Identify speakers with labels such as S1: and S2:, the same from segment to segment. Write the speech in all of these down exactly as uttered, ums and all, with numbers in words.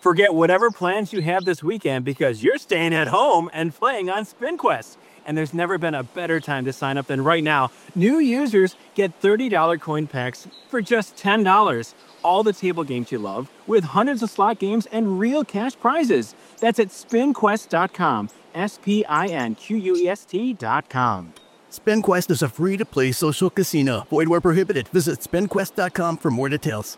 S1: Forget whatever plans you have this weekend because you're staying at home and playing on SpinQuest. And there's never been a better time to sign up than right now. New users get thirty dollars coin packs for just ten dollars. All the table games you love, with hundreds of slot games and real cash prizes. That's at spin quest dot com. S P I N Q U E S T dot com.
S2: SpinQuest is a free-to-play social casino. Void where prohibited. Visit spin quest dot com for more details.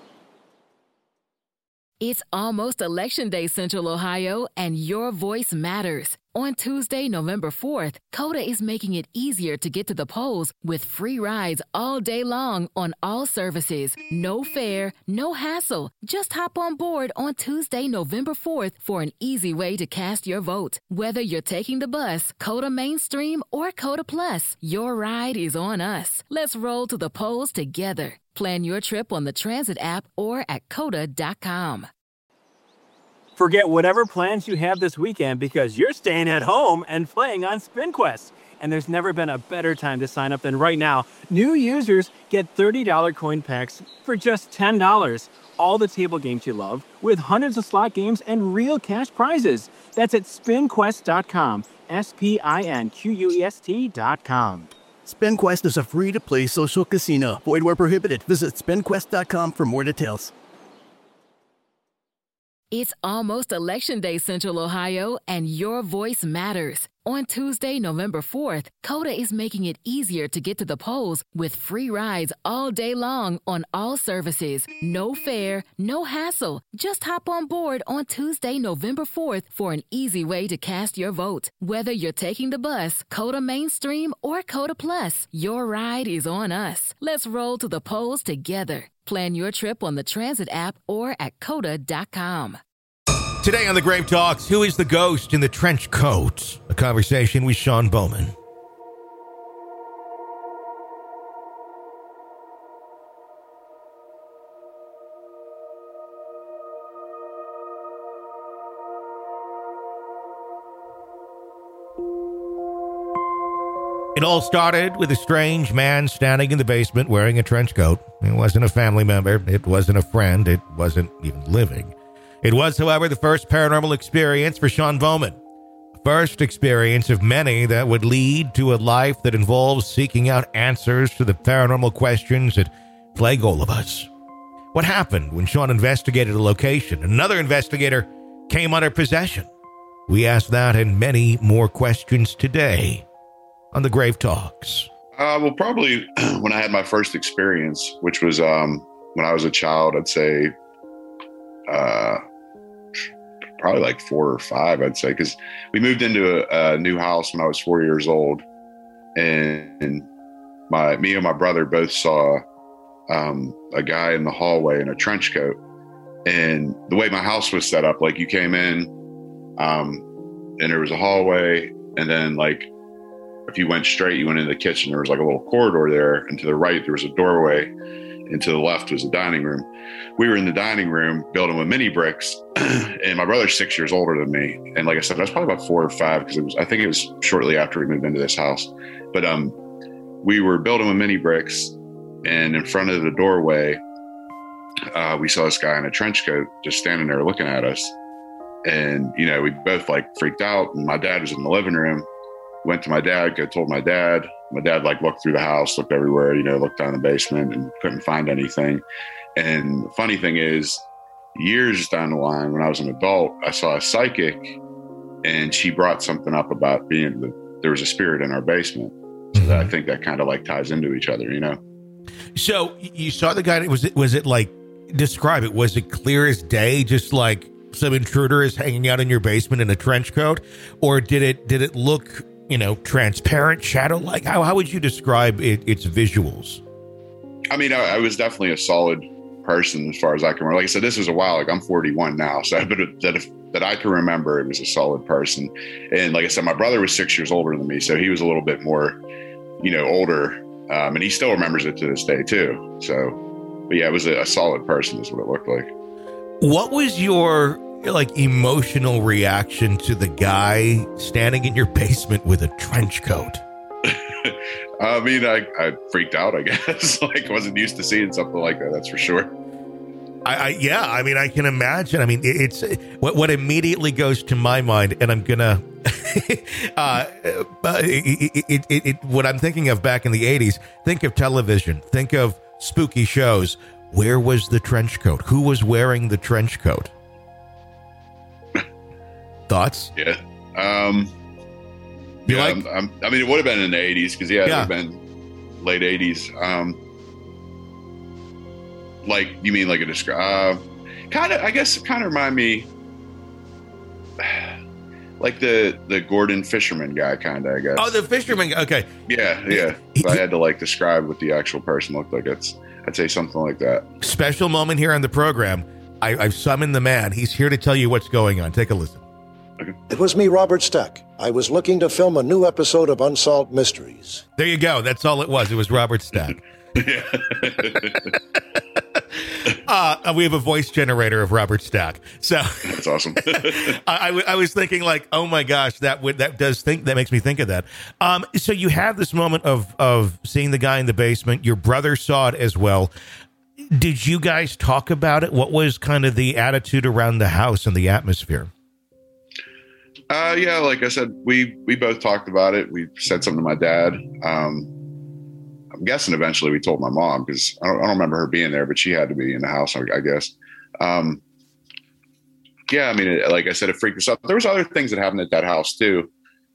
S3: It's almost Election Day, Central Ohio, and your voice matters. On Tuesday, November fourth, Coda is making it easier to get to the polls with free rides all day long on all services. No fare, no hassle. Just hop on board on Tuesday, November fourth for an easy way to cast your vote. Whether you're taking the bus, Coda Mainstream, or Coda Plus, your ride is on us. Let's roll to the polls together. Plan your trip on the Transit app or at coda dot com.
S1: Forget whatever plans you have this weekend because you're staying at home and playing on SpinQuest. And there's never been a better time to sign up than right now. New users get thirty dollars coin packs for just ten dollars. All the table games you love, with hundreds of slot games and real cash prizes. That's at spin quest dot com. S P I N Q U E S T dot com.
S2: SpinQuest is a free-to-play social casino. Void where prohibited. Visit spin quest dot com for more details.
S3: It's almost Election Day, Central Ohio, and your voice matters. On Tuesday, November fourth, Coda is making it easier to get to the polls with free rides all day long on all services. No fare, no hassle. Just hop on board on Tuesday, November fourth for an easy way to cast your vote. Whether you're taking the bus, Coda Mainstream, or Coda Plus, your ride is on us. Let's roll to the polls together. Plan your trip on the Transit app or at coda dot com.
S4: Today on the Grave Talks, who is the ghost in the trench coat? A conversation with Sean Bowman. It all started with a strange man standing in the basement wearing a trench coat. It wasn't a family member. It wasn't a friend. It wasn't even living. It was, however, the first paranormal experience for Sean Bowman. The first experience of many that would lead to a life that involves seeking out answers to the paranormal questions that plague all of us. What happened when Sean investigated a location? Another investigator came under possession. We ask that and many more questions today on the Grave Talks.
S5: Uh, well, probably when I had my first experience, which was um, when I was a child, I'd say uh, probably like four or five, I'd say, because we moved into a, a new house when I was four years old. And, and my me and my brother both saw um, a guy in the hallway in a trench coat. And the way my house was set up, like you came in um, and there was a hallway, and then like if you went straight, you went into the kitchen. There was like a little corridor there, and to the right, there was a doorway, and to the left was a dining room. We were in the dining room building with mini bricks, and my brother's six years older than me. And like I said, I was probably about four or five because it was, I think it was shortly after we moved into this house. But um, we were building with mini bricks, and in front of the doorway, uh, we saw this guy in a trench coat just standing there looking at us. And, you know, we both like freaked out, and my dad was in the living room. Went to my dad, go told my dad. My dad like looked through the house, looked everywhere, you know, looked down the basement and couldn't find anything. And the funny thing is, years down the line, when I was an adult, I saw a psychic, and she brought something up about being the, there was a spirit in our basement. So mm-hmm. that, I think that kind of like ties into each other, you know.
S4: So you saw the guy. Was it was it like describe it? Was it clear as day, just like some intruder is hanging out in your basement in a trench coat, or did it did it look, you know, transparent, shadow-like? How how would you describe it, its visuals?
S5: I mean, I, I was definitely a solid person as far as I can remember. Like I said, this was a while. Like I'm forty-one now, so but that if, that I can remember, it was a solid person. And like I said, my brother was six years older than me, so he was a little bit more, you know, older, um, and he still remembers it to this day too. So, but yeah, it was a, a solid person, is what it looked like.
S4: What was your like emotional reaction to the guy standing in your basement with a trench coat?
S5: I mean, I, I freaked out, I guess. Like, wasn't used to seeing something like that, that's for sure.
S4: I, I yeah, I mean, I can imagine. I mean, it, it's what what immediately goes to my mind, and I'm gonna. uh, it, it, it, it, what I'm thinking of back in the eighties. Think of television. Think of spooky shows. Where was the trench coat? Who was wearing the trench coat? Thoughts?
S5: Yeah. Um,
S4: you
S5: yeah,
S4: like?
S5: I'm, I'm, I mean, it would have been in the eighties because yeah,
S4: Yeah.
S5: it would have been late eighties. Um, like you mean like a describe? Uh, kind of. I guess kind of remind me. Like the, the Gordon Fisherman guy, kind of, I guess.
S4: Oh, the fisherman. Okay.
S5: Yeah, yeah. If I had to like describe what the actual person looked like, it's I'd say something like that.
S4: Special moment here on the program. I, I've summoned the man. He's here to tell you what's going on. Take a listen.
S5: Okay.
S6: It was me, Robert Stack. I was looking to film a new episode of Unsolved Mysteries.
S4: There you go. That's all it was. It was Robert Stack.
S5: Yeah.
S4: uh, we have a voice generator of Robert Stack. So
S5: That's awesome.
S4: I, I, w- I was thinking like, oh my gosh, that would that does think that makes me think of that. Um, so you have this moment of of seeing the guy in the basement. Your brother saw it as well. Did you guys talk about it? What was kind of the attitude around the house and the atmosphere?
S5: Uh, yeah, like I said, we we both talked about it. We said something to my dad. Um, I'm guessing eventually we told my mom because I don't, I don't remember her being there, but she had to be in the house, I, I guess. Um, yeah, I mean, it, like I said, it freaked us out. There was other things that happened at that house too,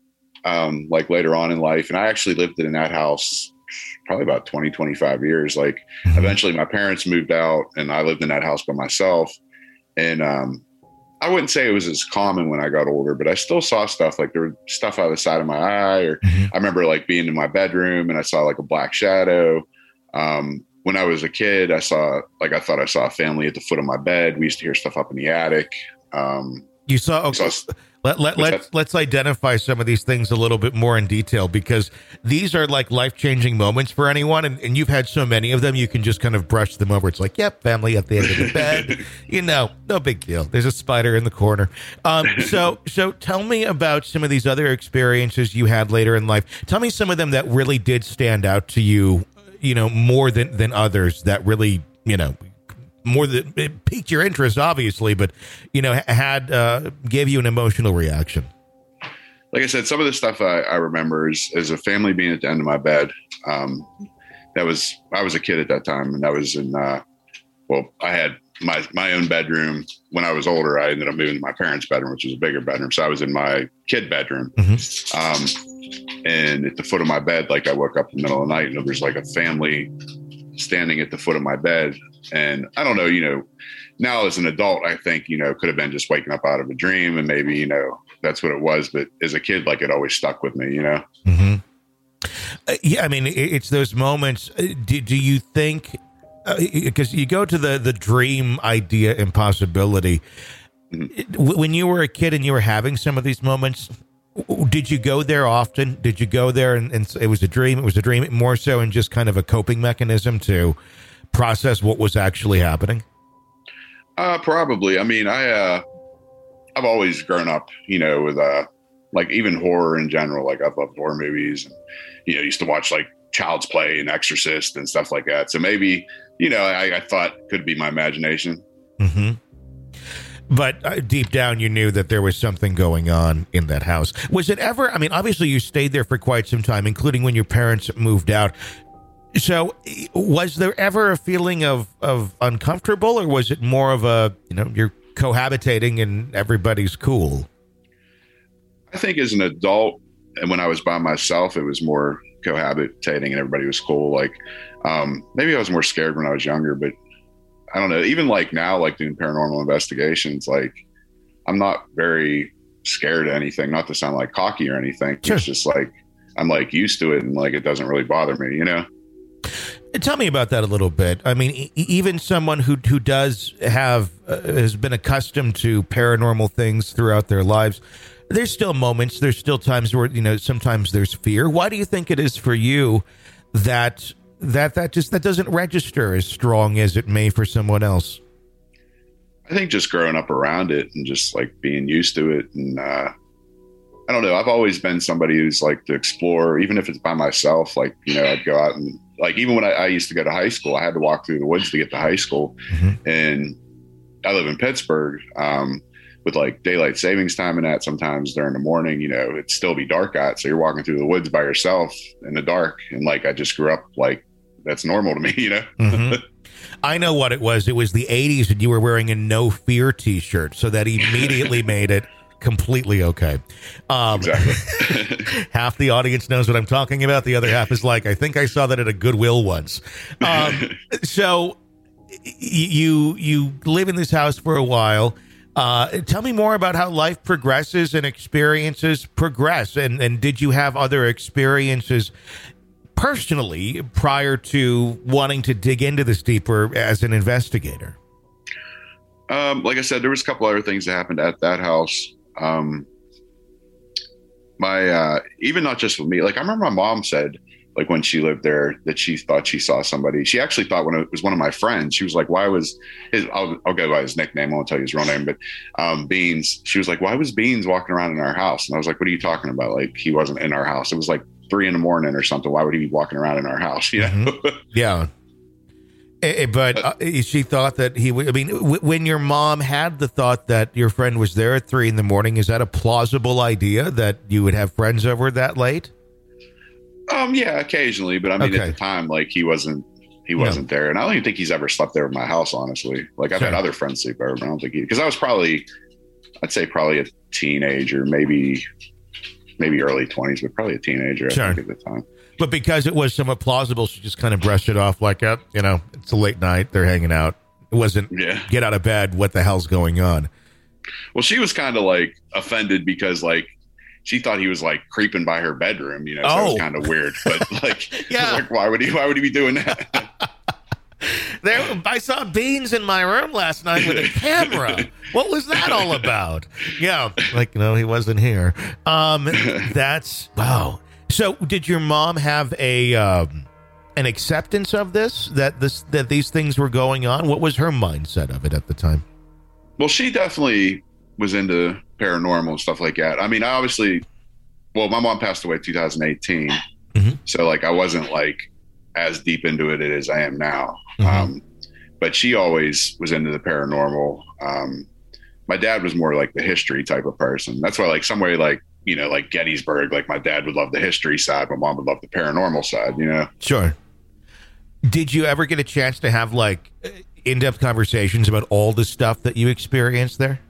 S5: um, like later on in life. And I actually lived in that house probably about twenty, twenty-five years. Like
S4: Mm-hmm.
S5: eventually my parents moved out and I lived in that house by myself. And um, I wouldn't say it was as common when I got older, but I still saw stuff like there was stuff out of the side of my eye, or
S4: Mm-hmm.
S5: I remember like being in my bedroom and I saw like a black shadow. Um, when I was a kid, I saw, like, I thought I saw a family at the foot of my bed. We used to hear stuff up in the attic. Um,
S4: You saw, okay.
S5: saw
S4: let, let,
S5: What's
S4: let's,
S5: that?
S4: let's identify some of these things a little bit more in detail, because these are like life-changing moments for anyone. And, and you've had so many of them, you can just kind of brush them over. It's like, yep, family at the end of the bed, you know, no big deal. There's a spider in the corner. Um, so, so tell me about some of these other experiences you had later in life. Tell me some of them that really did stand out to you, you know, more than, than others that really, you know, more than it piqued your interest, obviously, but, you know, had, uh, gave you an emotional reaction.
S5: like I said, some of the stuff I, I remember is, is a family being at the end of my bed. Um, that was, I was a kid at that time, and that was in, uh, well, I had my, my own bedroom. When I was older, I ended up moving to my parents' bedroom, which was a bigger bedroom. So I was in my kid bedroom.
S4: Mm-hmm.
S5: Um, and at the foot of my bed, like I woke up in the middle of the night and there was like a family standing at the foot of my bed. And I don't know, you know, now as an adult, I think, you know, could have been just waking up out of a dream and maybe, you know, that's what it was. But as a kid, like it always stuck with me, you know?
S4: Mm-hmm. Uh, yeah. I mean, it, it's those moments. Uh, do, do you think, because uh, you go to the, the dream idea impossibility, mm-hmm. w- when you were a kid and you were having some of these moments, did you go there often? Did you go there and, and it was a dream? It was a dream more so in just kind of a coping mechanism to process what was actually happening?
S5: Uh, probably. I mean, I, uh, I've always grown up, you know, with, uh, like even horror in general. Like I've loved horror movies and, you know, used to watch like Child's Play and Exorcist and stuff like that. So maybe, you know, I, I thought could be my imagination.
S4: Mm-hmm. But uh, deep down, you knew that there was something going on in that house. Was it ever, I mean, obviously you stayed there for quite some time, including when your parents moved out. So was there ever a feeling of, of uncomfortable, or was it more of a, you know, you're cohabitating and everybody's cool?
S5: I think as an adult, and when I was by myself, it was more cohabitating and everybody was cool. Like, um, maybe I was more scared when I was younger, but I don't know. Even like now, like doing paranormal investigations, like I'm not very scared of anything, not to sound like cocky or anything.
S4: Sure.
S5: It's just like, I'm like used to it and like, it doesn't really bother me, you know?
S4: Tell me about that a little bit. I mean, e- even someone who who does have uh, has been accustomed to paranormal things throughout their lives, there's still moments, there's still times where, you know, sometimes there's fear. Why do you think it is for you that that that just that doesn't register as strong as it may for someone else?
S5: I think just growing up around it and just like being used to it. And uh, I don't know. I've always been somebody who's like to explore, even if it's by myself. Like, you know, I'd go out and like even when I, I used to go to high school, I had to walk through the woods to get to high school. Mm-hmm. And I live in Pittsburgh, um, with like daylight savings time and that, sometimes during the morning, you know, it'd still be dark out. So you're walking through the woods by yourself in the dark. And like, I just grew up like, that's normal to me, you know?
S4: Mm-hmm. I know what it was. It was the eighties and you were wearing a No Fear t-shirt. So that immediately made it completely okay. Um, exactly. Half the audience knows what I'm talking about. The other half is like, I think I saw that at a Goodwill once. Um, so you, you live in this house for a while. Uh, tell me more about how life progresses and experiences progress. And, and did you have other experiences personally prior to wanting to dig into this deeper as an investigator?
S5: Um, like I said, there was a couple other things that happened at that house. Um, my, uh, even not just with me, like I remember my mom said, like when she lived there, that she thought she saw somebody. She actually thought when it was one of my friends, she was like, why was his, I'll, I'll go by his nickname. I won't tell you his real name, but, um, Beans, she was like, why was Beans walking around in our house? And I was like, what are you talking about? Like, he wasn't in our house. It was like three in the morning or something. Why would he be walking around in our house? You know?
S4: Mm-hmm. Yeah. But uh, she thought that he would, I mean, w- when your mom had the thought that your friend was there at three in the morning, is that a plausible idea that you would have friends over that late?
S5: Um, yeah, occasionally, but I mean, okay. At the time, like he wasn't, he wasn't no. there. And I don't even think he's ever slept there at my house, honestly. Like I've sure. had other friends sleep over, but I don't think he, cause I was probably, I'd say probably a teenager, maybe, maybe early twenties, but probably a teenager
S4: sure.
S5: I think at the time.
S4: But because it was somewhat plausible, she just kind of brushed it off like, oh, you know, it's a late night. They're hanging out. It wasn't yeah. get out of bed. What the hell's going on?
S5: Well, she was kind of like offended because like, she thought he was like creeping by her bedroom, you know, so oh. it was kind of weird, but like, yeah. like, why would he, why would he be doing that?
S4: There, I saw Beans in my room last night with a camera. What was that all about? Yeah. Like, no, he wasn't here. Um, that's, wow. So did your mom have a, um, an acceptance of this, that this, that these things were going on? What was her mindset of it at the time?
S5: Well, she definitely was into paranormal and stuff like that. I mean, I obviously, well, my mom passed away in two thousand eighteen. Mm-hmm. So like, I wasn't like as deep into it as I am now. Mm-hmm. Um, but she always was into the paranormal. Um, my dad was more like the history type of person. That's why like somewhere like, you know, like Gettysburg, like my dad would love the history side. My mom would love the paranormal side, you know?
S4: Sure. Did you ever get a chance to have like in-depth conversations about all the stuff that you experienced there?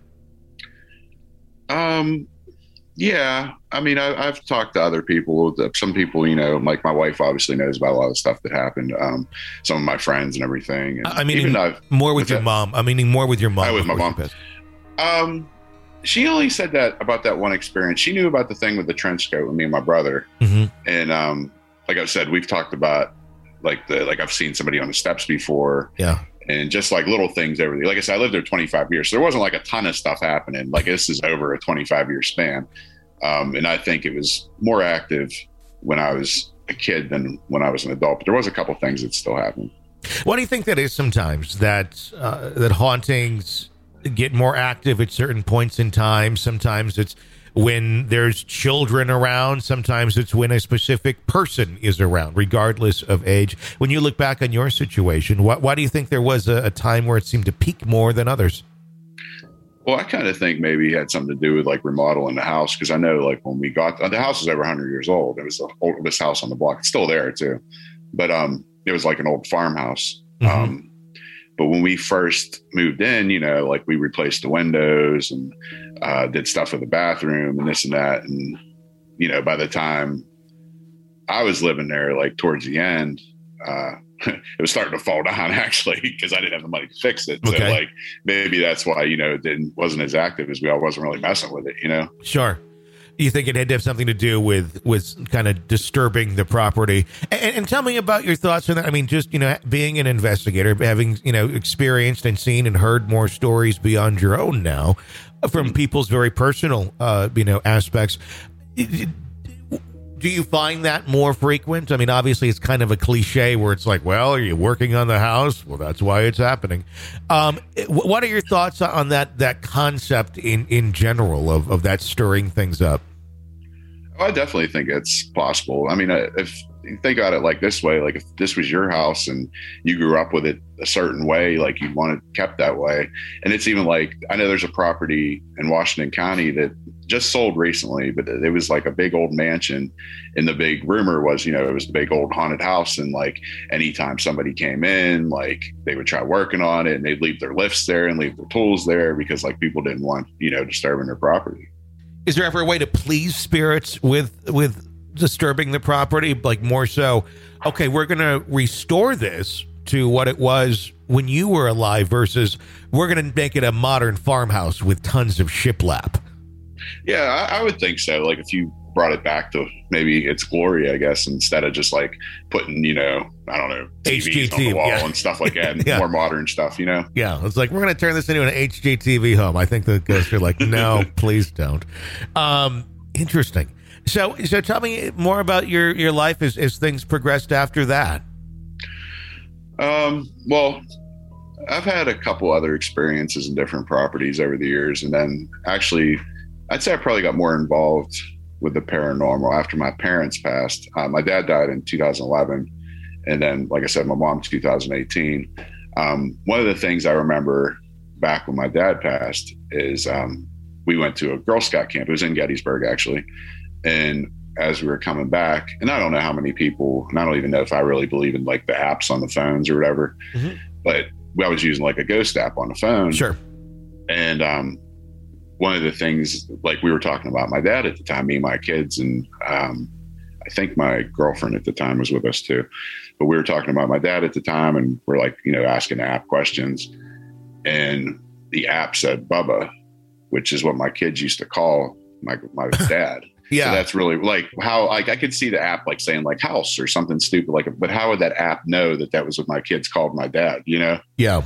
S5: Um, yeah, I mean, I, I've talked to other people, some people, you know, like my wife obviously knows about a lot of stuff that happened. Um, some of my friends and everything. And
S4: I mean, even I've, more with your that, mom. I mean, more with your mom.
S5: I with my mom. Um, she only said that about that one experience. She knew about the thing with the trench coat with me and my brother. Mm-hmm. And, um, like I said, we've talked about like the, like I've seen somebody on the steps before.
S4: Yeah.
S5: And just like little things over there. Like I said, I lived there twenty-five years. So there wasn't like a ton of stuff happening. Like this is over a twenty-five year span. Um, and I think it was more active when I was a kid than when I was an adult. But there was a couple things that still happened.
S4: Why do you think that is sometimes, that uh, that hauntings get more active at certain points in time? Sometimes it's when there's children around. Sometimes it's when a specific person is around, regardless of age. When you look back on your situation, why, why do you think there was a, a time where it seemed to peak more than others?
S5: Well, I kind of think maybe it had something to do with like remodeling the house. Cause I know like when we got, the house is over a hundred years old. It was the oldest house on the block. It's still there too. But um, it was like an old farmhouse. Mm-hmm. Um, But when we first moved in, you know, like we replaced the windows and uh, did stuff with the bathroom and this and that. And, you know, by the time I was living there, like towards the end, uh, it was starting to fall down actually, because I didn't have the money to fix it. Okay. So like maybe that's why, you know, it didn't, wasn't as active as we all wasn't really messing with it, you know?
S4: Sure. You think it had to have something to do with, with kind of disturbing the property. And, and tell me about your thoughts on that. I mean, just, you know, being an investigator, having, you know, experienced and seen and heard more stories beyond your own now from people's very personal, uh, you know, aspects. Do you find that more frequent? I mean, obviously it's kind of a cliche where it's like, well, are you working on the house? Well, that's why it's happening. Um, what are your thoughts on that, that concept in, in general of, of that stirring things up?
S5: I definitely think it's possible. I mean, if think about it like this way, like if this was your house and you grew up with it a certain way, like you'd want it kept that way. And it's even like, I know there's a property in Washington County that just sold recently, but it was like a big old mansion. And the big rumor was, you know, it was the big old haunted house. And like anytime somebody came in, like they would try working on it and they'd leave their lifts there and leave their tools there because like people didn't want, you know, disturbing their property.
S4: Is there ever a way to please spirits with, with disturbing the property? Like more so, okay, we're going to restore this to what it was when you were alive versus we're going to make it a modern farmhouse with tons of shiplap.
S5: Yeah, I, I would think so. Like if you brought it back to maybe its glory, I guess, instead of just like putting, you know, I don't know, T Vs
S4: H G T V,
S5: on the wall
S4: yeah.
S5: and stuff like that, and
S4: Yeah.
S5: more modern stuff, you know?
S4: Yeah, it's like, we're going to turn this into an H G T V home. I think the ghosts are like, no, please don't. Um, interesting. So, so tell me more about your, your life as, as things progressed after that.
S5: Um, well, I've had a couple other experiences in different properties over the years. And then actually, I'd say I probably got more involved with the paranormal after my parents passed. Uh, my dad died in two thousand eleven. And then, like I said, my mom, two thousand eighteen. Um, one of the things I remember back when my dad passed is um, we went to a Girl Scout camp. It was in Gettysburg, actually. And as we were coming back, and I don't know how many people, and I don't even know if I really believe in like the apps on the phones or whatever, mm-hmm. but I was using like a ghost app on the phone.
S4: Sure.
S5: And um, one of the things, like we were talking about my dad at the time, me and my kids, and um, I think my girlfriend at the time was with us too. But we were talking about my dad at the time, and we're like, you know, asking the app questions. And the app said Bubba, which is what my kids used to call my my dad.
S4: Yeah.
S5: So that's really like how, like, I could see the app like saying like house or something stupid, like, but how would that app know that that was what my kids called my dad, you know?
S4: Yeah.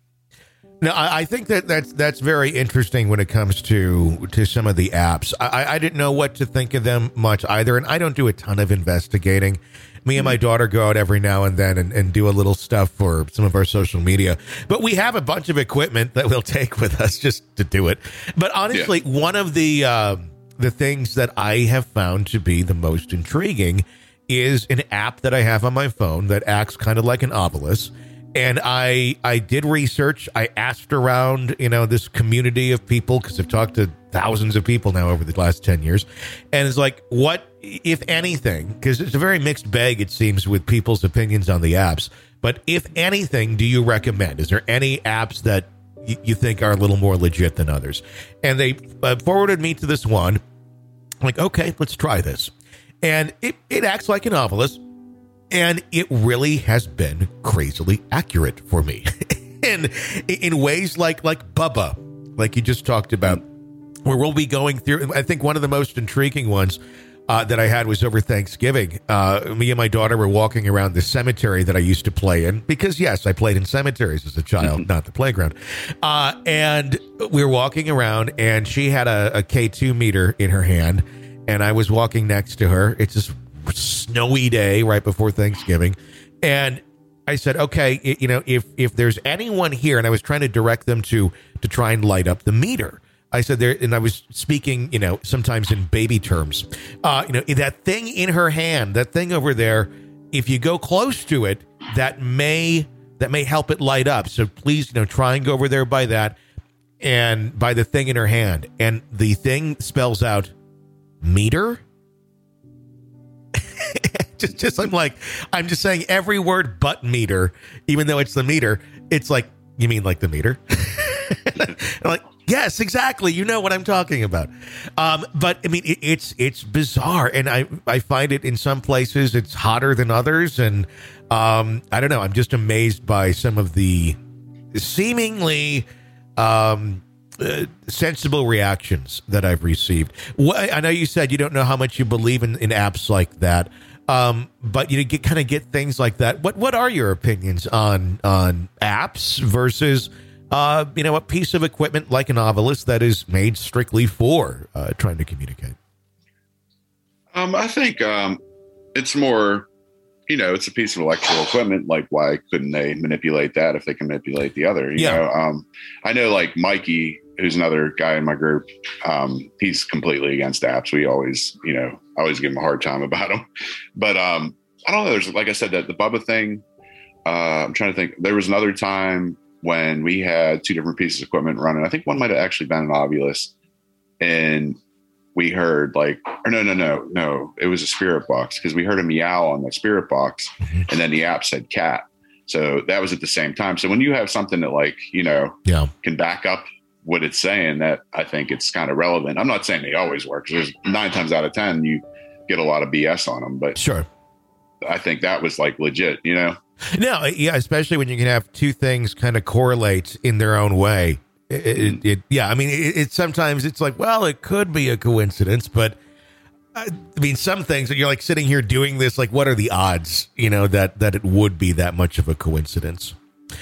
S4: No, I, I think that that's, that's very interesting when it comes to, to some of the apps. I, I didn't know what to think of them much either. And I don't do a ton of investigating. Me and my daughter go out every now and then and, and do a little stuff for some of our social media, but we have a bunch of equipment that we'll take with us just to do it. But honestly, yeah. one of the, uh, the things that I have found to be the most intriguing is an app that I have on my phone that acts kind of like an obelisk. And I I did research. I asked around, you know, this community of people, because I've talked to thousands of people now over the last ten years. And it's like, what, if anything, because it's a very mixed bag, it seems, with people's opinions on the apps. But if anything, do you recommend? Is there any apps that y- you think are a little more legit than others? And they uh, forwarded me to this one. I'm like, okay, let's try this. And it, it acts like an obelisk. And it really has been crazily accurate for me. And in ways like like Bubba, like you just talked about, where we'll be going through. I think one of the most intriguing ones uh, that I had was over Thanksgiving. Uh, me and my daughter were walking around the cemetery that I used to play in, because, yes, I played in cemeteries as a child, not the playground. Uh, and we were walking around, and she had a, a K two meter in her hand, and I was walking next to her. It's this snowy day right before Thanksgiving. And I said, okay, you know, if if there's anyone here, and I was trying to direct them to to try and light up the meter. I said there, and I was speaking, you know, sometimes in baby terms. Uh, you know, that thing in her hand, that thing over there, if you go close to it, that may that may help it light up. So please, you know, try and go over there by that and by the thing in her hand. And the thing spells out meter. just, just I'm like, I'm just saying every word but meter, even though it's the meter. It's like, you mean like the meter? I'm like, yes, exactly. You know what I'm talking about. Um, but I mean, it, it's it's bizarre, and I I find it in some places it's hotter than others, and um, I don't know. I'm just amazed by some of the seemingly um, uh, sensible reactions that I've received. What, I know you said you don't know how much you believe in, in apps like that, um, but you get kind of get things like that. What what are your opinions on on apps versus Uh, you know, a piece of equipment like an obelisk that is made strictly for uh, trying to communicate?
S5: Um, I think um, it's more, you know, it's a piece of electrical equipment. Like, why couldn't they manipulate that if they can manipulate the other? You
S4: yeah.
S5: know, um, I know like Mikey, who's another guy in my group, um, he's completely against apps. We always, you know, I always give him a hard time about them. But um, I don't know. There's, like I said, that the Bubba thing, uh, I'm trying to think. There was another time when we had two different pieces of equipment running. I think one might have actually been an Ovilus, and we heard like, or no, no, no, no, it was a spirit box, because we heard a meow on the spirit box, and then the app said cat. So that was at the same time. So when you have something that, like, you know,
S4: yeah.
S5: can back up what it's saying, that I think it's kind of relevant. I'm not saying they always work, 'cause there's nine times out of ten you get a lot of B S on them, but
S4: sure,
S5: I think that was like legit, you know.
S4: No, yeah, especially when you can have two things kind of correlate in their own way. It, it, it yeah, I mean, it, it sometimes it's like, well, it could be a coincidence, but I mean, some things that you're like sitting here doing this, like, what are the odds, you know, that that it would be that much of a coincidence?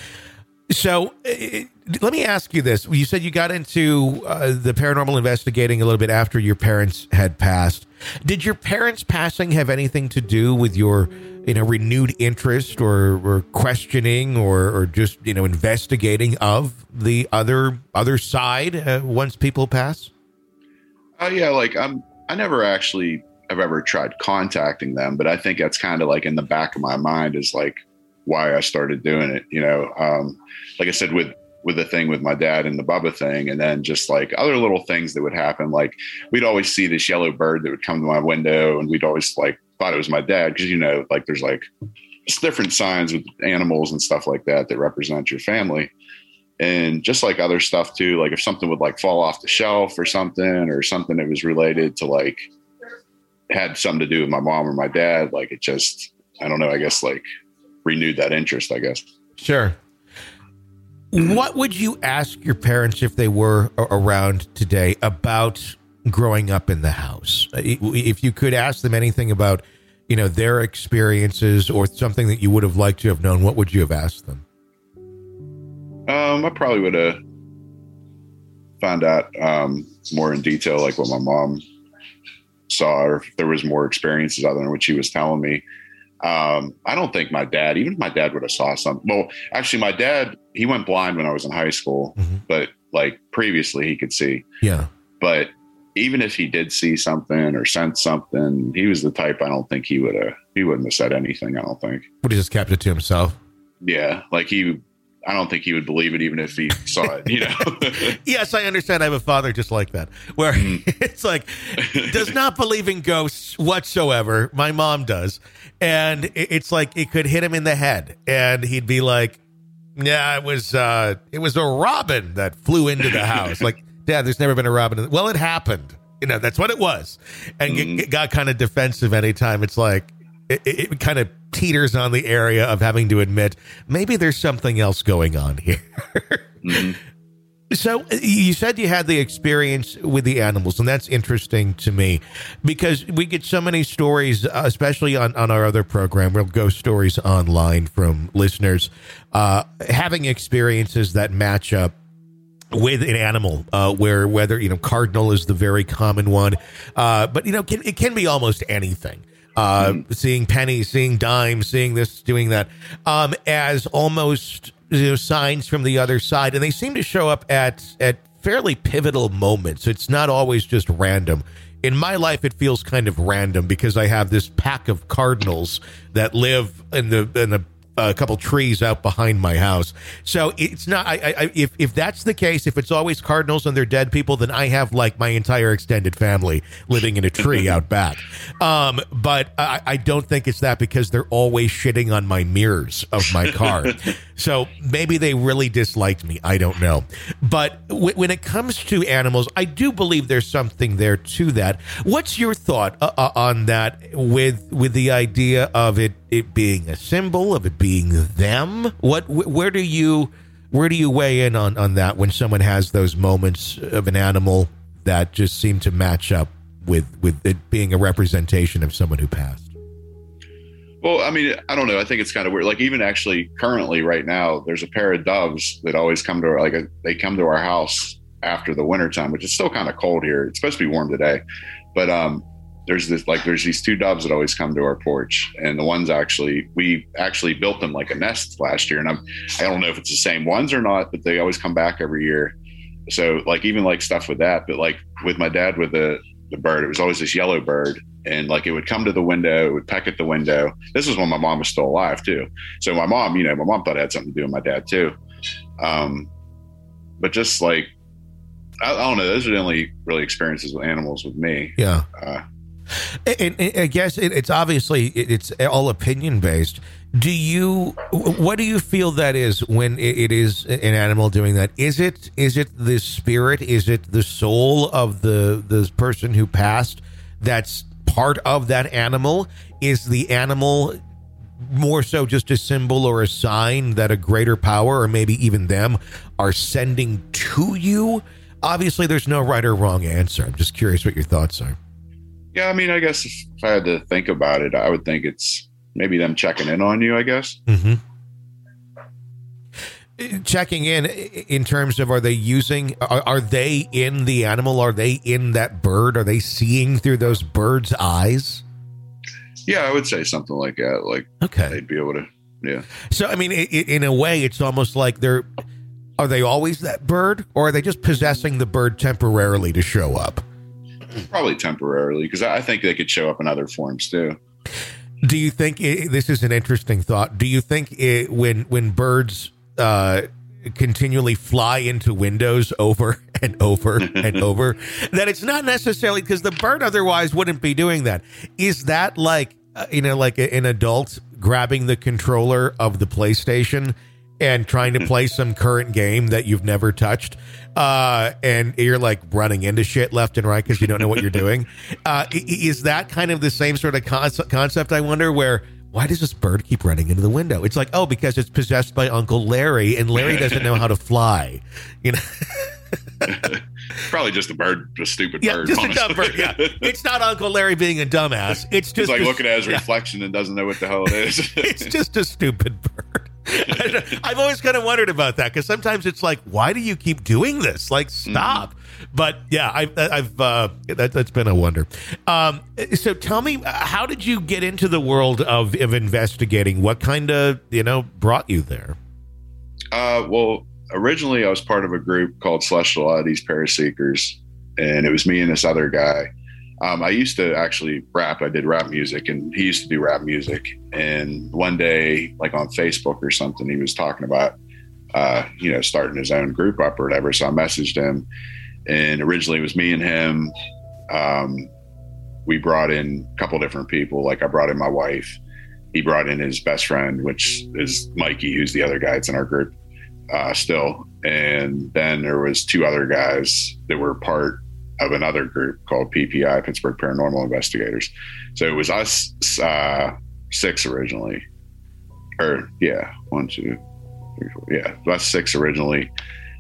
S4: So it, let me ask you this. You said you got into uh, the paranormal investigating a little bit after your parents had passed. Did your parents passing have anything to do with your, you know, renewed interest or, or questioning or, or just, you know, investigating of the other other side uh, once people pass?
S5: Oh, uh, yeah. Like, I'm, I never actually have ever tried contacting them, but I think that's kind of like in the back of my mind is like why I started doing it. You know, um, like I said, with, with the thing with my dad and the Bubba thing, and then just like other little things that would happen. Like, we'd always see this yellow bird that would come to my window, and we'd always like thought it was my dad. 'Cause, you know, like there's like just different signs with animals and stuff like that that represent your family. And just like other stuff too, like if something would like fall off the shelf or something, or something that was related to like had something to do with my mom or my dad, like it just, I don't know, I guess like renewed that interest, I guess.
S4: Sure. What would you ask your parents if they were around today about growing up in the house? If you could ask them anything about, you know, their experiences or something that you would have liked to have known, what would you have asked them?
S5: Um, I probably would have found out um, more in detail, like what my mom saw, or if there was more experiences other than what she was telling me. Um, I don't think my dad, even if my dad would have saw something. Well, actually, my dad, he went blind when I was in high school, mm-hmm. but like previously he could see.
S4: Yeah.
S5: But even if he did see something or sense something, he was the type, I don't think he would have, he wouldn't have said anything, I don't think.
S4: Would he just kept it to himself?
S5: Yeah. Like he, I don't think he would believe it even if he saw it, you know?
S4: Yes, I understand. I have a father just like that, where mm. it's like, does not believe in ghosts whatsoever. My mom does. And it's like, it could hit him in the head. And he'd be like, yeah, it was, uh, it was a robin that flew into the house. Like, Dad, there's never been a robin. In well, it happened. You know, that's what it was. And mm. it got kind of defensive anytime. It's like, it, it kind of teeters on the area of having to admit maybe there's something else going on here. Mm-hmm. So you said you had the experience with the animals, and that's interesting to me because we get so many stories, uh, especially on, on our other program, Real Ghost Stories Online, from listeners uh, having experiences that match up with an animal, uh, where whether, you know, cardinal is the very common one, uh, but, you know, can, it can be almost anything. Uh, mm-hmm. Seeing pennies, seeing dimes, seeing this, doing that, um, as almost, you know, signs from the other side. And they seem to show up at, at fairly pivotal moments. It's not always just random. In my life, it feels kind of random because I have this pack of cardinals that live in the, in the, a couple trees out behind my house. So it's not, I, I, if, if that's the case, if it's always cardinals and they're dead people, then I have like my entire extended family living in a tree out back. Um, but I, I don't think it's that because they're always shitting on my mirrors of my car. So maybe they really disliked me. I don't know. But w- when it comes to animals, I do believe there's something there to that. What's your thought uh, uh, on that with, with the idea of it, it being a symbol, of it being them? What, wh- where do you, where do you weigh in on, on that when someone has those moments of an animal that just seem to match up with, with it being a representation of someone who passed?
S5: Well, I mean, I don't know. I think it's kind of weird. Like even actually currently right now, there's a pair of doves that always come to our, like a, they come to our house after the winter time, which is still kind of cold here. It's supposed to be warm today, but, um, there's this, like, there's these two doves that always come to our porch, and the ones actually, we actually built them like a nest last year. And I'm, I don't know if it's the same ones or not, but they always come back every year. So like, even like stuff with that, but like with my dad, with the, the bird, it was always this yellow bird. and like it would come to the window, it would peck at the window. This was when my mom was still alive too. So my mom, you know, my mom thought it had something to do with my dad too. Um, but just like, I, I don't know, those are the only really experiences with animals with me.
S4: Yeah.
S5: Uh,
S4: and, and I guess it, it's obviously, it, it's all opinion based. Do you, what do you feel that is when it, it is an animal doing that? Is it, is it the spirit? Is it the soul of the, the person who passed that's part of that animal? Is the animal more so just a symbol or a sign that a greater power, or maybe even them, are sending to you? Obviously, there's no right or wrong answer. I'm just curious what your thoughts are.
S5: Yeah, I mean, I guess if I had to think about it, I would think it's maybe them checking in on you, I guess.
S4: Mm-hmm. Checking in in terms of, are they using, are, are they in the animal? Are they in that bird? Are they seeing through those birds' eyes?
S5: Yeah, I would say something like that. Like,
S4: okay,
S5: they'd be able to, yeah.
S4: So, I mean, it, in a way, it's almost like they're, are they always that bird, or are they just possessing the bird temporarily to show up?
S5: Probably temporarily, because I think they could show up in other forms too.
S4: Do you think it, this is an interesting thought? Do you think it, when when birds uh, continually fly into windows over and over and over, that it's not necessarily because the bird otherwise wouldn't be doing that? Is that like uh, you know, like a, an adult grabbing the controller of the PlayStation and trying to play some current game that you've never touched, uh, and you're like running into shit left and right because you don't know what you're doing? Uh, is that kind of the same sort of concept, I wonder, where, why does this bird keep running into the window? It's like, oh, because it's possessed by Uncle Larry, and Larry doesn't know how to fly, you know?
S5: Probably just a bird, a stupid
S4: yeah,
S5: bird.
S4: Just
S5: honestly.
S4: a dumb bird, yeah. It's not Uncle Larry being a dumbass. It's just
S5: He's like
S4: a,
S5: looking at his
S4: yeah.
S5: reflection and doesn't know what the hell it is.
S4: It's just a stupid bird. I've always kind of wondered about that, because sometimes it's like, why do you keep doing this? Like, stop. Mm-hmm. But yeah, I've, I've uh, that, that's been a wonder. Um, so tell me, how did you get into the world of, of investigating? What kind of, you know, brought you there?
S5: Uh, well, originally I was part of a group called Celestial Oddities Paraseekers, and it was me and this other guy. Um, I used to actually rap. I did rap music, and he used to do rap music. And one day, like on Facebook or something, he was talking about, uh, you know, starting his own group up or whatever. So I messaged him, and originally it was me and him. Um, we brought in a couple different people. Like I brought in my wife. He brought in his best friend, which is Mikey, who's the other guy that's in our group uh, still. And then there was two other guys that were part of another group called P P I, Pittsburgh Paranormal Investigators. So it was us uh, six originally, or yeah, one, two, three, four, yeah, us six originally.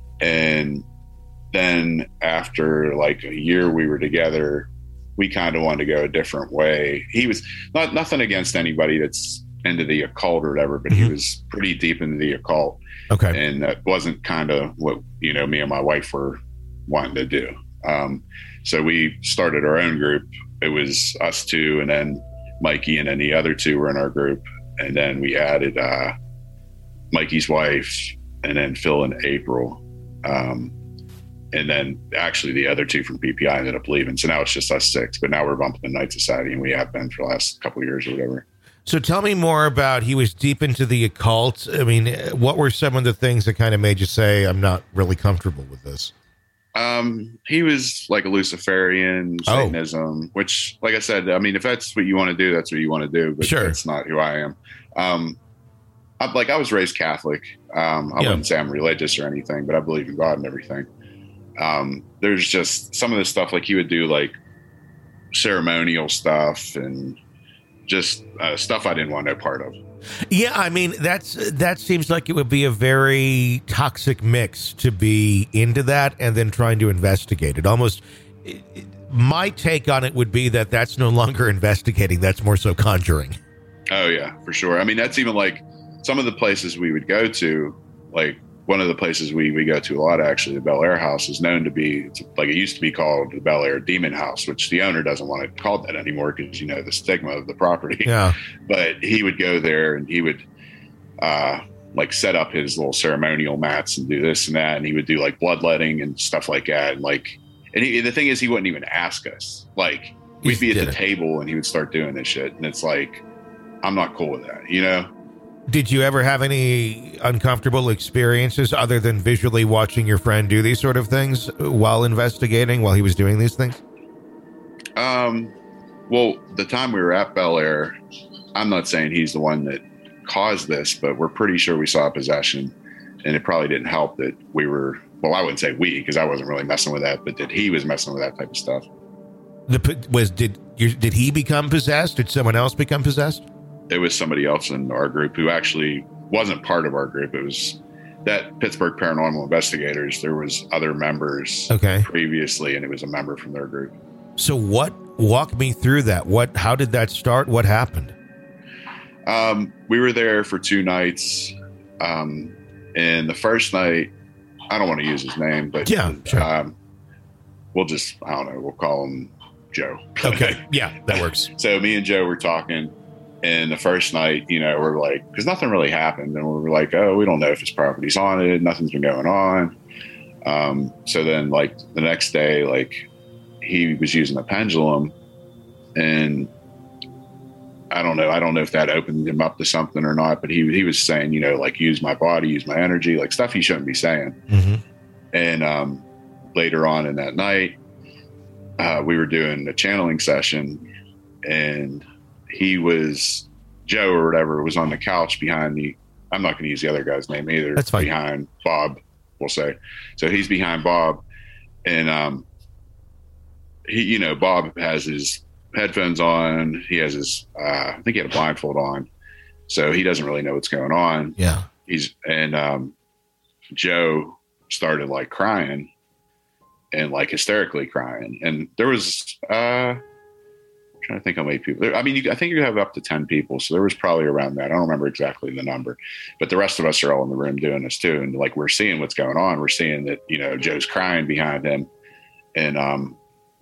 S5: And then after like a year we were together, we kind of wanted to go a different way. He was not nothing against anybody that's into the occult or whatever, but mm-hmm. he was pretty deep into the occult.
S4: Okay.
S5: And that wasn't kind of what, you know, me and my wife were wanting to do. Um, so we started our own group. It was us two, and then Mikey, and then the other two were in our group. And then we added, uh, Mikey's wife, and then Phil and April. Um, and then actually the other two from P P I ended up leaving. So now it's just us six, but now we're bumping the Night Society, and we have been for the last couple of years or whatever.
S4: So tell me more about, he was deep into the occult. I mean, what were some of the things that kind of made you say, I'm not really comfortable with this?
S5: Um, he was like a Luciferian, Satanism, oh. which, like I said, I mean, if that's what you want to do, that's what you want to do, but
S4: sure.
S5: That's not who I am. Um, I, like I was raised Catholic. Um, I yeah. wouldn't say I'm religious or anything, but I believe in God and everything. Um, there's just some of the stuff, like he would do like ceremonial stuff and just uh, stuff I didn't want no part of.
S4: Yeah, I mean, that's that seems like it would be a very toxic mix to be into that and then trying to investigate it. Almost, it, it, my take on it would be that that's no longer investigating. That's more so conjuring.
S5: Oh, yeah, for sure. I mean, that's even like some of the places we would go to, like one of the places we, we go to a lot, actually, the Bel Air House is known to be, it's like it used to be called the Bel Air Demon House, which the owner doesn't want to call that anymore because, you know, the stigma of the property.
S4: Yeah.
S5: But he would go there and he would uh, like set up his little ceremonial mats and do this and that. And he would do like bloodletting and stuff like that. And like, and he, the thing is, he wouldn't even ask us. Like, we'd
S4: He
S5: be at
S4: did
S5: the
S4: it.
S5: table and he would start doing this shit. And it's like, I'm not cool with that, you know?
S4: Did you ever have any uncomfortable experiences other than visually watching your friend do these sort of things while investigating, while he was doing these things?
S5: Um, well, the time we were at Bel Air, I'm not saying he's the one that caused this, but we're pretty sure we saw possession, and it probably didn't help that we were, well, I wouldn't say we, because I wasn't really messing with that, but that he was messing with that type of stuff.
S4: The was did you, did he become possessed? Did someone else become possessed?
S5: It was somebody else in our group who actually wasn't part of our group. It was that Pittsburgh Paranormal Investigators. There was other members
S4: Okay.
S5: previously, and it was a member from their group.
S4: So what? Walk me through that. What? How did that start? What happened?
S5: Um, we were there for two nights. Um, and the first night, I don't want to use his name, but
S4: Yeah, sure.
S5: um, we'll just, I don't know, we'll call him Joe.
S4: Okay. Yeah, that works.
S5: So me and Joe were talking, and the first night, you know, we're like, because nothing really happened. And we were like, oh, we don't know if his property's haunted. Nothing's been going on. Um, so then, like, the next day, like, he was using a pendulum, and I don't know. I don't know if that opened him up to something or not, but he he was saying, you know, like, use my body, use my energy, like stuff he shouldn't be saying.
S4: Mm-hmm.
S5: And um, later on in that night, uh, we were doing a channeling session, and he was, Joe or whatever, was on the couch behind me. I'm not going to use the other guy's name either.
S4: That's fine.
S5: Behind Bob, we'll say. So he's behind Bob, and um, he, you know, Bob has his headphones on. He has his, uh, I think he had a blindfold on, so he doesn't really know what's going on.
S4: Yeah.
S5: He's and um, Joe started like crying and like hysterically crying, and there was uh, I'm trying to think how many people. There, I mean, you, I think you have up to ten people, so there was probably around that. I don't remember exactly the number, but the rest of us are all in the room doing this too, and like we're seeing what's going on. We're seeing that, you know, Joe's crying behind him, and um,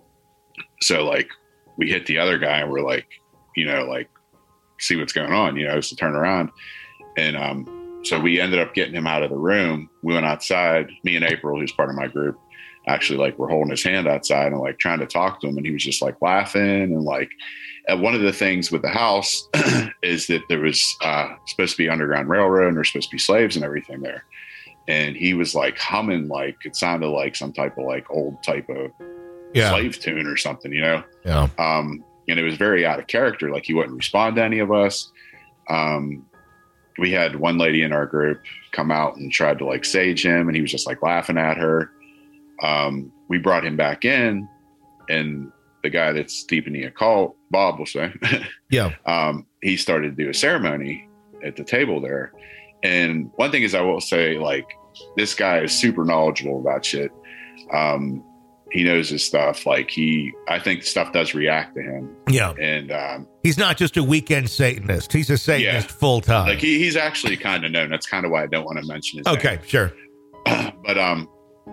S5: so like we hit the other guy and we're like, you know, like see what's going on, you know, so turn around, and um. So we ended up getting him out of the room. We went outside, me and April, who's part of my group, actually like we're holding his hand outside and like trying to talk to him. And he was just like laughing. And like, and one of the things with the house is that there was uh, supposed to be Underground Railroad, and there's supposed to be slaves and everything there. And he was like humming, like it sounded like some type of like old type of
S4: Yeah.
S5: slave tune or something, you know?
S4: Yeah.
S5: Um, and it was very out of character. Like he wouldn't respond to any of us. Um, we had one lady in our group come out and tried to like sage him, and he was just like laughing at her. Um, we brought him back in, and the guy that's deep in the occult, Bob will say,
S4: Yeah.
S5: um, he started to do a ceremony at the table there. And one thing is, I will say, like, this guy is super knowledgeable about shit. Um, he knows his stuff. Like he, I think stuff does react to him.
S4: Yeah.
S5: And, um,
S4: He's not just a weekend Satanist. He's a Satanist
S5: Yeah.
S4: full time.
S5: like he, he's actually kind of known. That's kind of why I don't want to mention his
S4: Okay,
S5: name.
S4: sure.
S5: But, um,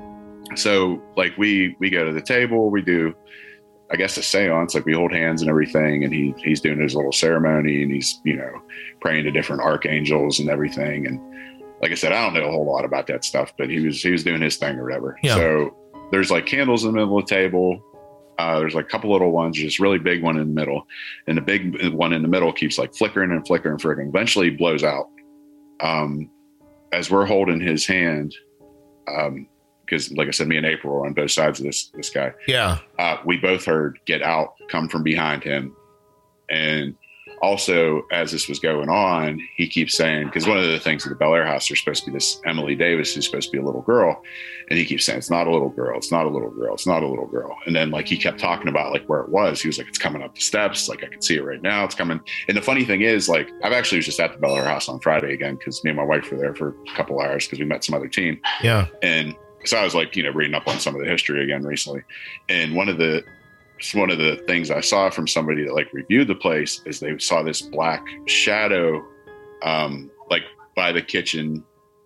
S5: so like we, we go to the table, we do, I guess, a seance, like we hold hands and everything. And he, he's doing his little ceremony, and he's, you know, praying to different archangels and everything. And like I said, I don't know a whole lot about that stuff, but he was, he was doing his thing or whatever.
S4: Yeah.
S5: So there's like candles in the middle of the table. Uh, there's like a couple little ones, just really big one in the middle. And the big one in the middle keeps like flickering and flickering and flickering. Eventually blows out. Um, as we're holding his hand, um, because like I said, me and April were on both sides of this, this guy.
S4: Yeah.
S5: Uh, we both heard "Get Out" come from behind him. And also, as this was going on, he keeps saying, because one of the things at the Bel Air house, there's supposed to be this Emily Davis who's supposed to be a little girl. And he keeps saying, it's not a little girl. It's not a little girl. It's not a little girl. And then like he kept talking about like where it was. He was like, it's coming up the steps. Like I can see it right now. It's coming. And the funny thing is, like, I've actually was just at the Bel Air house on Friday again, because me and my wife were there for a couple hours because we met some other team.
S4: Yeah.
S5: And so I was like, you know, reading up on some of the history again recently. And one of the, one of the things I saw from somebody that like reviewed the place is they saw this black shadow, um, like by the kitchen,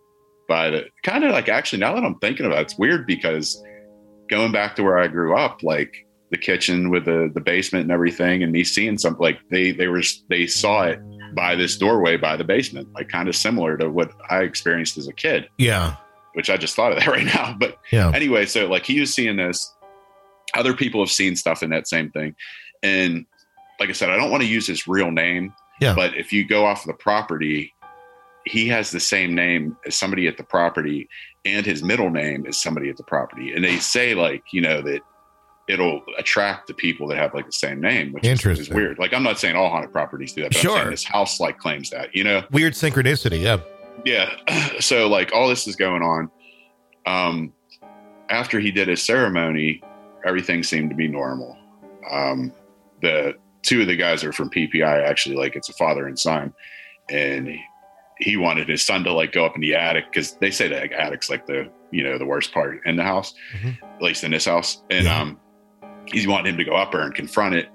S5: by the kind of like, actually, now that I'm thinking about it, it's weird because going back to where I grew up, like the kitchen with the, the basement and everything, and me seeing something like they, they were, they saw it by this doorway, by the basement, like kind of similar to what I experienced as a kid.
S4: Yeah.
S5: Which I just thought of that right now. But
S4: Yeah.
S5: anyway, so like he was seeing this, other people have seen stuff in that same thing. And like I said, I don't want to use his real name,
S4: Yeah.
S5: but if you go off of the property, he has the same name as somebody at the property, and his middle name is somebody at the property. And they say, like, you know, that it'll attract the people that have like the same name, which is, is weird. Like, I'm not saying all haunted properties do that, but
S4: Sure.
S5: I'm saying this house like claims that, you know,
S4: weird synchronicity. Yeah.
S5: Yeah. So like all this is going on. Um, after he did his ceremony, everything seemed to be normal. Um, the two of the guys are from P P I, actually, like it's a father and son, and he, he wanted his son to like go up in the attic, because they say that attic's like the, you know, the worst part in the house, mm-hmm. at least in this house. And yeah. um, he wanted him to go up there and confront it.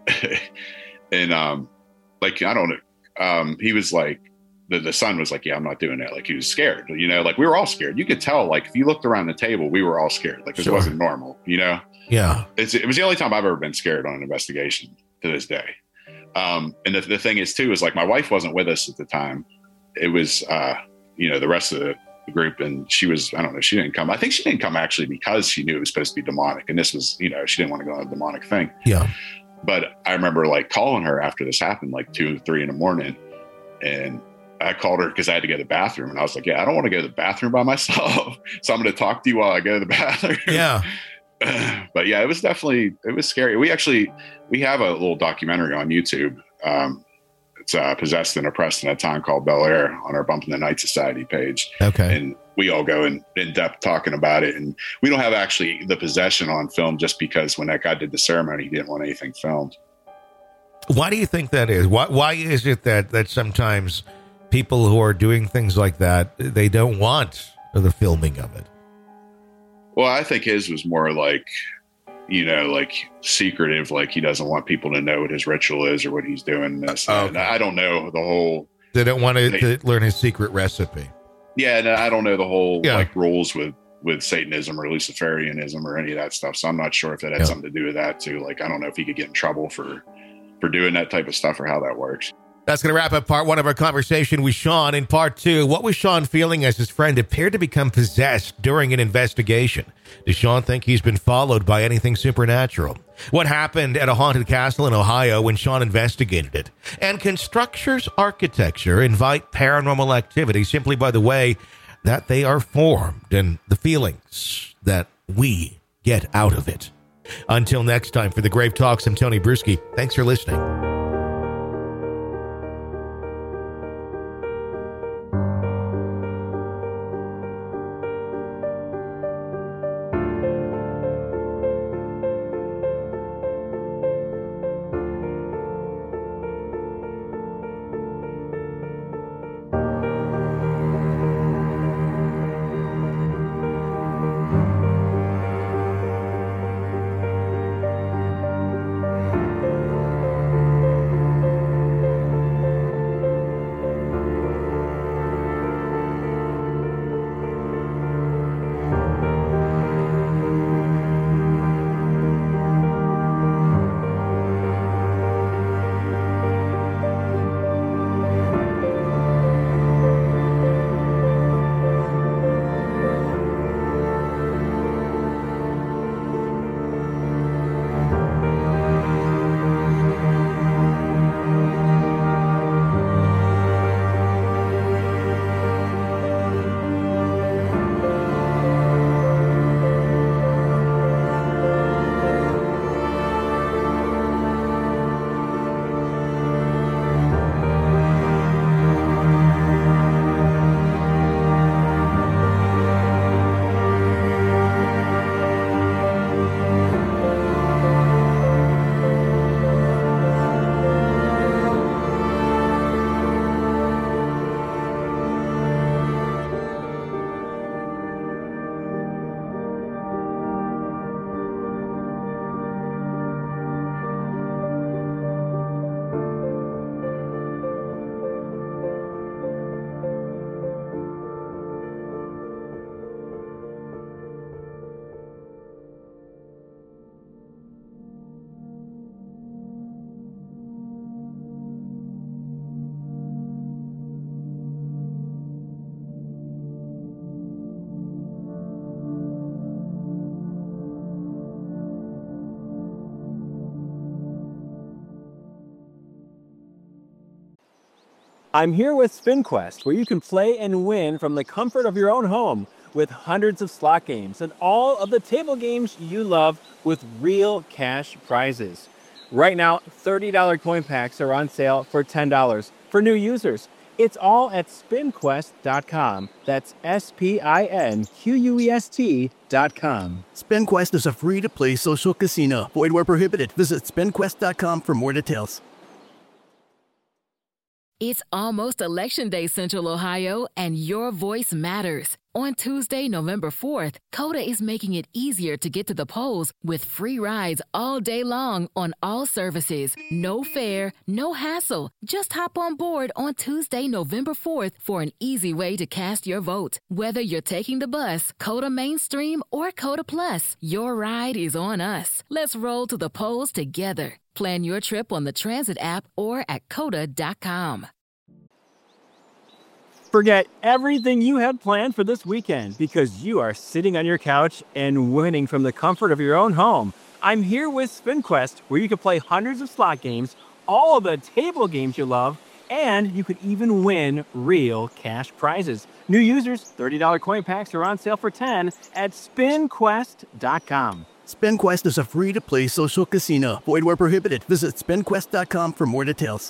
S5: And um, like, I don't know, um, he was like, the, the son was like, yeah, I'm not doing that. Like, he was scared, you know, like we were all scared. You could tell, like, if you looked around the table, we were all scared. Like, this sure. wasn't normal, you know?
S4: Yeah.
S5: It's, it was the only time I've ever been scared on an investigation to this day. Um, and the, the thing is too, is like, my wife wasn't with us at the time. It was, uh, you know, the rest of the group, and she was, I don't know, she didn't come. I think she didn't come actually because she knew it was supposed to be demonic. And this was, you know, she didn't want to go on a demonic thing.
S4: Yeah.
S5: But I remember like calling her after this happened, like two, three in the morning. And I called her because I had to go to the bathroom. And I was like, yeah, I don't want to go to the bathroom by myself. So I'm going to talk to you while I go to the bathroom.
S4: Yeah.
S5: But yeah, it was definitely, it was scary. We actually, we have a little documentary on YouTube. Um, it's uh, Possessed and Oppressed in a Town Called Bel Air on our Bumping the Night Society page.
S4: Okay.
S5: And we all go in, in depth talking about it. And we don't have actually the possession on film just because when that guy did the ceremony, he didn't want anything filmed.
S4: Why do you think that is? Why, why is it that, that sometimes people who are doing things like that, they don't want the filming of it?
S5: Well, I think his was more like, you know, like secretive, like he doesn't want people to know what his ritual is or what he's doing. This,
S4: uh,
S5: okay. I don't know the whole.
S4: They don't want to, they, to learn his secret recipe.
S5: Yeah, and I don't know the whole
S4: yeah.
S5: like rules with, with Satanism or Luciferianism or any of that stuff. So I'm not sure if that had yeah. something to do with that too. Like, I don't know if he could get in trouble for, for doing that type of stuff or how that works.
S4: That's going to wrap up part one of our conversation with Sean. In part two, what was Sean feeling as his friend appeared to become possessed during an investigation? Does Sean think he's been followed by anything supernatural? What happened at a haunted castle in Ohio when Sean investigated it? And can structures architecture invite paranormal activity simply by the way that they are formed and the feelings that we get out of it? Until next time, for the Grave Talks, I'm Tony Bruschi. Thanks for listening.
S1: I'm here with SpinQuest, where you can play and win from the comfort of your own home with hundreds of slot games and all of the table games you love with real cash prizes. Right now, thirty dollar coin packs are on sale for ten dollars for new users. It's all at spin quest dot com. That's S P I N Q U E S T dot com.
S2: SpinQuest is a free-to-play social casino. Void where prohibited. Visit spin quest dot com for more details.
S3: It's almost Election Day, Central Ohio, and your voice matters. On Tuesday, November fourth, Coda is making it easier to get to the polls with free rides all day long on all services. No fare, no hassle. Just hop on board on Tuesday, November fourth for an easy way to cast your vote. Whether you're taking the bus, Coda Mainstream, or Coda Plus, your ride is on us. Let's roll to the polls together. Plan your trip on the Transit app or at coda dot com.
S1: Forget everything you had planned for this weekend because you are sitting on your couch and winning from the comfort of your own home. I'm here with SpinQuest, where you can play hundreds of slot games, all of the table games you love, and you could even win real cash prizes. New users, thirty dollar coin packs are on sale for ten dollars at spin quest dot com.
S2: SpinQuest is a free-to-play social casino. Void where prohibited. Visit spin quest dot com for more details.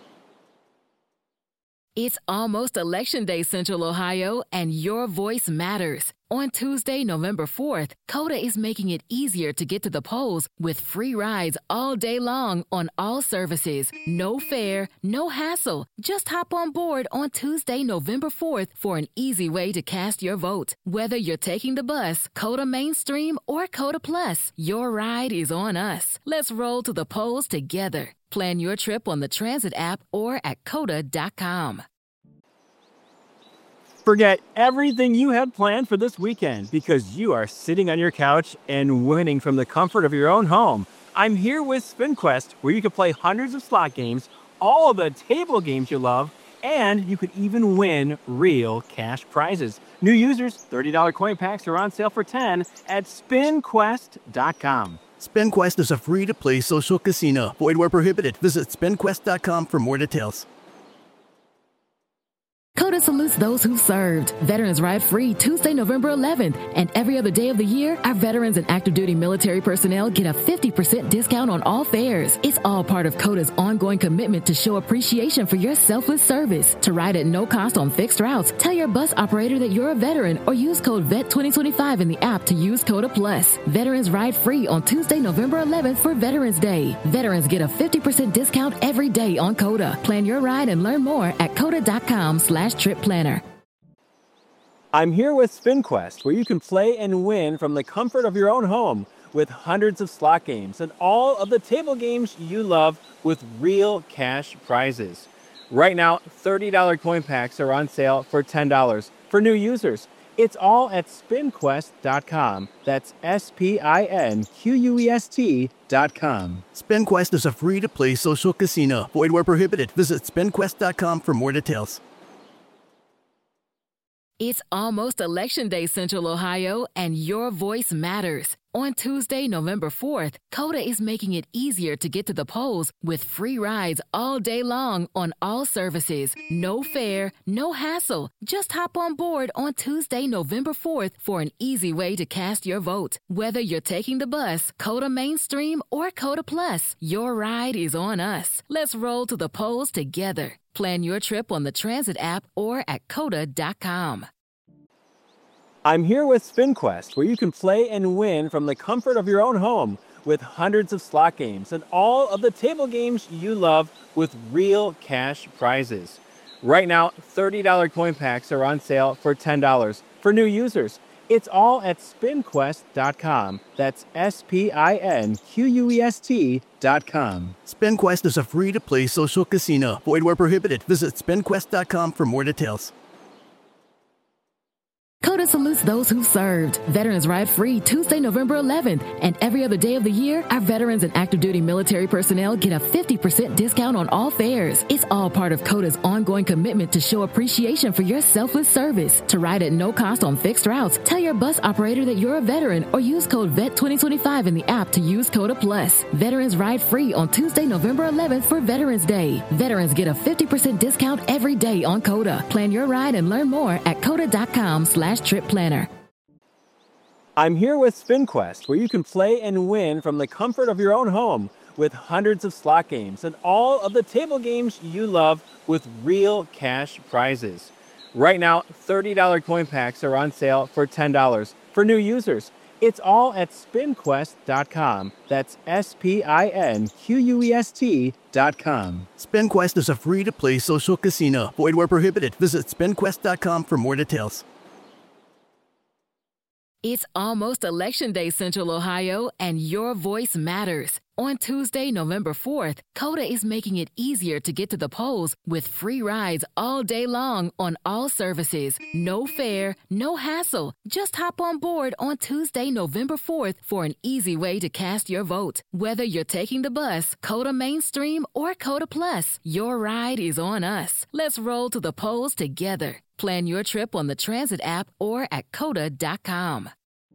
S3: It's almost Election Day, Central Ohio, and your voice matters. On Tuesday, November fourth, Coda is making it easier to get to the polls with free rides all day long on all services. No fare, no hassle. Just hop on board on Tuesday, November fourth for an easy way to cast your vote. Whether you're taking the bus, Coda Mainstream, or Coda Plus, your ride is on us. Let's roll to the polls together. Plan your trip on the Transit app or at coda dot com.
S1: Forget everything you had planned for this weekend because you are sitting on your couch and winning from the comfort of your own home. I'm here with SpinQuest, where you can play hundreds of slot games, all of the table games you love, and you could even win real cash prizes. New users, thirty dollar coin packs are on sale for ten dollars at spin quest dot com.
S2: SpinQuest is a free-to-play social casino. Void where prohibited. Visit spin quest dot com for more details.
S3: Coda salutes those who served. Veterans Ride Free Tuesday, November eleventh. And every other day of the year, our veterans and active duty military personnel get a fifty percent discount on all fares. It's all part of Coda's ongoing commitment to show appreciation for your selfless service. To ride at no cost on fixed routes, tell your bus operator that you're a veteran or use code V E T twenty twenty-five in the app to use Coda Plus. Veterans Ride Free on Tuesday, November eleventh for Veterans Day. Veterans get a fifty percent discount every day on Coda. Plan your ride and learn more at coda dot com slash trip planner.
S1: I'm here with SpinQuest, where you can play and win from the comfort of your own home with hundreds of slot games and all of the table games you love with real cash prizes. Right now, thirty dollar coin packs are on sale for ten dollars for new users. It's all at spin quest dot com. That's S P I N Q U E S T dot com.
S2: SpinQuest is a free-to-play social casino. Void where prohibited. Visit spin quest dot com for more details.
S3: It's almost Election Day, Central Ohio, and your voice matters. On Tuesday, November fourth, Coda is making it easier to get to the polls with free rides all day long on all services. No fare, no hassle. Just hop on board on Tuesday, November fourth for an easy way to cast your vote. Whether you're taking the bus, Coda Mainstream, or Coda Plus, your ride is on us. Let's roll to the polls together. Plan your trip on the Transit app or at coda dot com.
S1: I'm here with SpinQuest, where you can play and win from the comfort of your own home with hundreds of slot games and all of the table games you love with real cash prizes. Right now, thirty dollar coin packs are on sale for ten dollars for new users. It's all at spin quest dot com. That's S P I N Q U E S T dot com.
S2: SpinQuest is a free-to-play social casino. Void where prohibited. Visit spin quest dot com for more details.
S3: Coda salutes those who've served. Veterans Ride Free Tuesday, November eleventh. And every other day of the year, our veterans and active duty military personnel get a fifty percent discount on all fares. It's all part of CODA's ongoing commitment to show appreciation for your selfless service. To ride at no cost on fixed routes, tell your bus operator that you're a veteran or use code V E T twenty twenty-five in the app to use CODA Plus. Veterans Ride Free on Tuesday, November eleventh for Veterans Day. Veterans get a fifty percent discount every day on CODA. Plan your ride and learn more at coda.com slash trip planner.
S1: I'm here with SpinQuest, where you can play and win from the comfort of your own home with hundreds of slot games and all of the table games you love with real cash prizes. Right now, thirty dollar coin packs are on sale for ten dollars for new users. It's all at spin quest dot com. That's S P I N Q U E S T dot com.
S2: SpinQuest is a free-to-play social casino. Void where prohibited. Visit spin quest dot com for more details.
S3: It's almost Election Day, Central Ohio, and your voice matters. On Tuesday, November fourth, CODA is making it easier to get to the polls with free rides all day long on all services. No fare, no hassle. Just hop on board on Tuesday, November fourth for an easy way to cast your vote. Whether you're taking the bus, CODA Mainstream, or CODA Plus, your ride is on us. Let's roll to the polls together. Plan your trip on the Transit app or at coda dot com.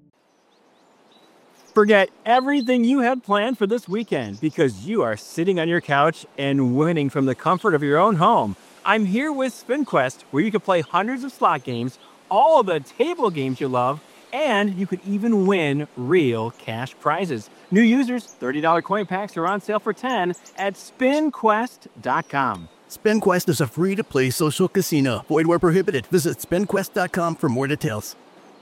S1: Forget everything you had planned for this weekend because you are sitting on your couch and winning from the comfort of your own home. I'm here with SpinQuest, where you can play hundreds of slot games, all of the table games you love, and you could even win real cash prizes. New users, thirty dollar coin packs are on sale for ten dollars at spin quest dot com.
S2: SpinQuest is a free-to-play social casino. Void where prohibited. Visit spin quest dot com for more details.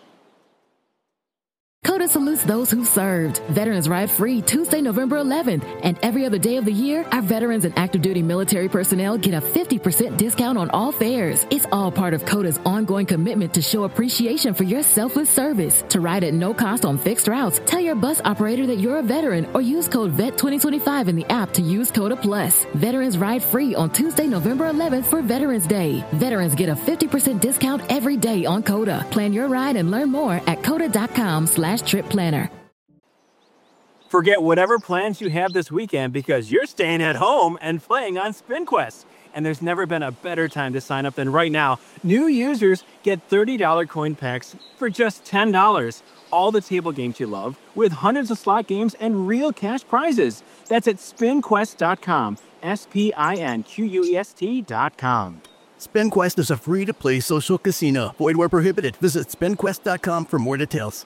S3: CODA salutes those who've served. Veterans Ride Free Tuesday, November eleventh. And every other day of the year, our veterans and active duty military personnel get a fifty percent discount on all fares. It's all part of CODA's ongoing commitment to show appreciation for your selfless service. To ride at no cost on fixed routes, tell your bus operator that you're a veteran or use code V E T twenty twenty-five in the app to use CODA Plus. Veterans Ride Free on Tuesday, November eleventh for Veterans Day. Veterans get a fifty percent discount every day on CODA. Plan your ride and learn more at coda.com slash trip planner.
S1: Forget whatever plans you have this weekend because you're staying at home and playing on SpinQuest. And there's never been a better time to sign up than right now. New users get thirty dollar coin packs for just ten dollars. All the table games you love with hundreds of slot games and real cash prizes. That's at spin quest dot com. S P I N Q U E S T dot com.
S2: SpinQuest is a free-to-play social casino. Void where prohibited. Visit spin quest dot com for more details.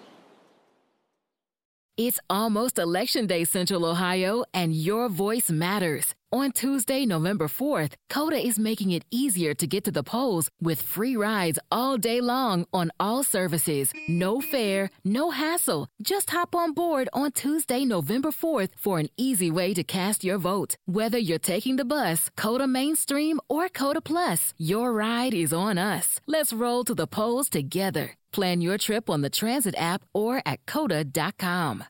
S3: It's almost Election Day, Central Ohio, and your voice matters. On Tuesday, November fourth, CODA is making it easier to get to the polls with free rides all day long on all services. No fare, no hassle. Just hop on board on Tuesday, November fourth for an easy way to cast your vote. Whether you're taking the bus, CODA Mainstream, or CODA Plus, your ride is on us. Let's roll to the polls together. Plan your trip on the Transit app or at coda dot com.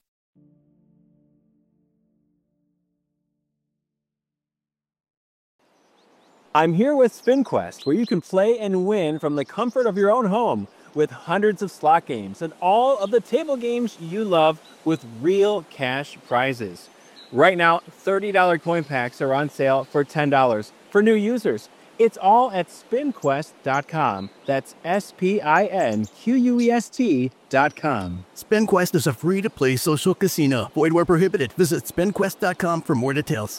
S1: I'm here with SpinQuest, where you can play and win from the comfort of your own home with hundreds of slot games and all of the table games you love with real cash prizes. Right now, thirty dollar coin packs are on sale for ten dollars for new users. It's all at spin quest dot com. That's S P I N Q U E S T dot com.
S2: SpinQuest is a free-to-play social casino. Void where prohibited. Visit spin quest dot com for more details.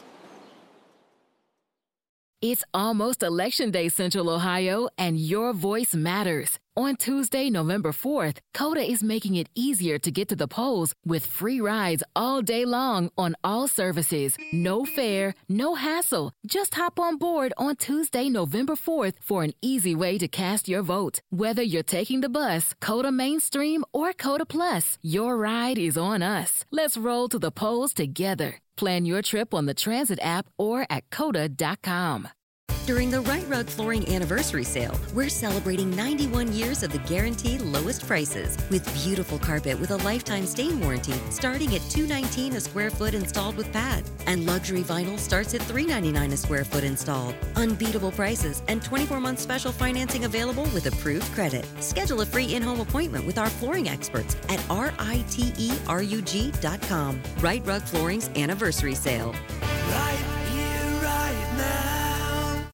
S3: It's almost Election Day, Central Ohio, and your voice matters. On Tuesday, November fourth, CODA is making it easier to get to the polls with free rides all day long on all services. No fare, no hassle. Just hop on board on Tuesday, November fourth for an easy way to cast your vote. Whether you're taking the bus, CODA Mainstream, or CODA Plus, your ride is on us. Let's roll to the polls together. Plan your trip on the Transit app or at coda dot com.
S7: During the Right Rug Flooring Anniversary Sale, we're celebrating ninety-one years of the guaranteed lowest prices with beautiful carpet with a lifetime stain warranty starting at two hundred nineteen dollars a square foot installed with pad. And luxury vinyl starts at three hundred ninety-nine dollars a square foot installed. Unbeatable prices and twenty-four month special financing available with approved credit. Schedule a free in-home appointment with our flooring experts at R I T E R U G dot com. Right Rug Flooring's Anniversary Sale.
S8: Right